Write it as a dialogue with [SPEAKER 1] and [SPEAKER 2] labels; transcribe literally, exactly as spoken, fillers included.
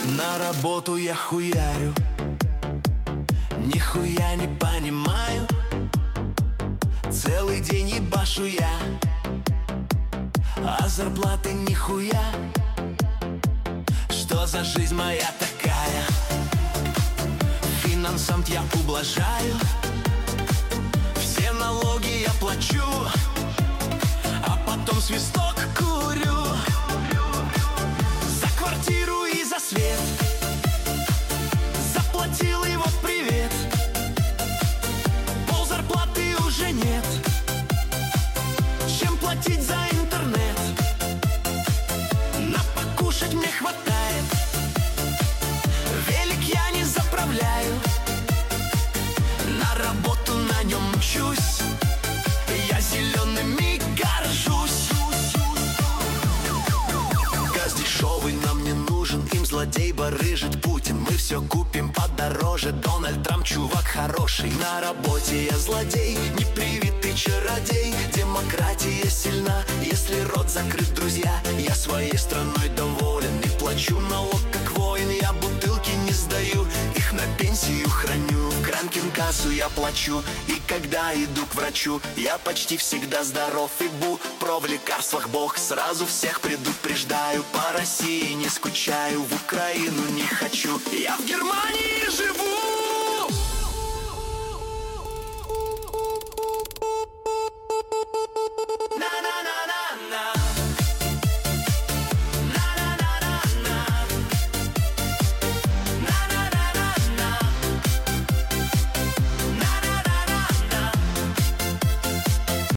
[SPEAKER 1] На работу я хуярю, нихуя не понимаю. Целый день ебашу я, а зарплаты нихуя. Что за жизнь моя такая? Финансам я ублажаю, все налоги я плачу, а потом свисток курю. За квартиру и за свет заплатил, и вот привет. Пол зарплаты уже нет, чем платить за интернет? На покушать мне хватает, велик я не заправляю, на работу на нем мчусь, я зелеными горжусь. Газ дешевый нам не нужен, им злодей барыжит Путин. Мы все купим подороже, Дональд Трамп чувак хороший. На работе я злодей, непривитый чародей. Демократия сильна, если рот закрыт, друзья. Я своей страной доволен, не плачу налог как воин. Я бутылки не сдаю, их на пенсию храню. В Гранкин кассу я плачу, и когда иду к врачу, я почти всегда здоров и бу. Про в лекарствах бог, сразу всех предупреждаю. По России не скучаю, в Украину не хочу, я в Германии живу.